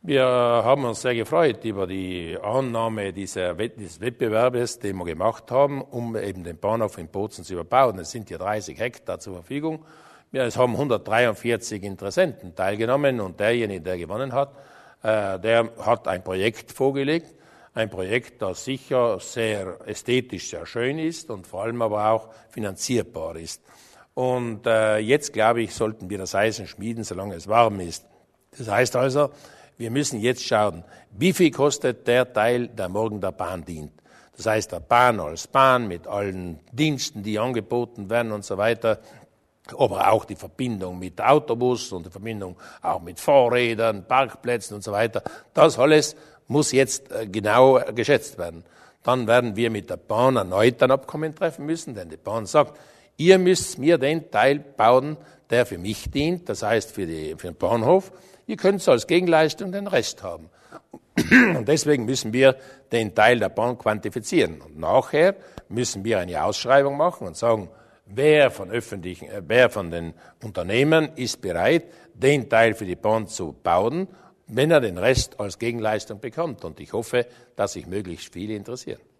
Wir haben uns sehr gefreut über die Annahme des Wettbewerbes, den wir gemacht haben, um eben den Bahnhof in Bozen zu überbauen. Es sind hier 30 Hektar zur Verfügung. Es haben 143 Interessenten teilgenommen und derjenige, der gewonnen hat, der hat ein Projekt vorgelegt. Ein Projekt, das sicher sehr ästhetisch sehr schön ist und vor allem aber auch finanzierbar ist. Und jetzt, glaube ich, sollten wir das Eisen schmieden, solange es warm ist. Das heißt also, wir müssen jetzt schauen, wie viel kostet der Teil, der morgen der Bahn dient. Das heißt, der Bahn als Bahn mit allen Diensten, die angeboten werden und so weiter, aber auch die Verbindung mit Autobus und die Verbindung auch mit Fahrrädern, Parkplätzen und so weiter. Das alles muss jetzt genau geschätzt werden. Dann werden wir mit der Bahn erneut ein Abkommen treffen müssen, denn die Bahn sagt, ihr müsst mir den Teil bauen, der für mich dient, das heißt für den Bahnhof. Ihr könnt als Gegenleistung den Rest haben. Und deswegen müssen wir den Teil der Bahn quantifizieren. Und nachher müssen wir eine Ausschreibung machen und sagen, wer von den Unternehmen ist bereit, den Teil für die Bahn zu bauen, wenn er den Rest als Gegenleistung bekommt. Und ich hoffe, dass sich möglichst viele interessieren.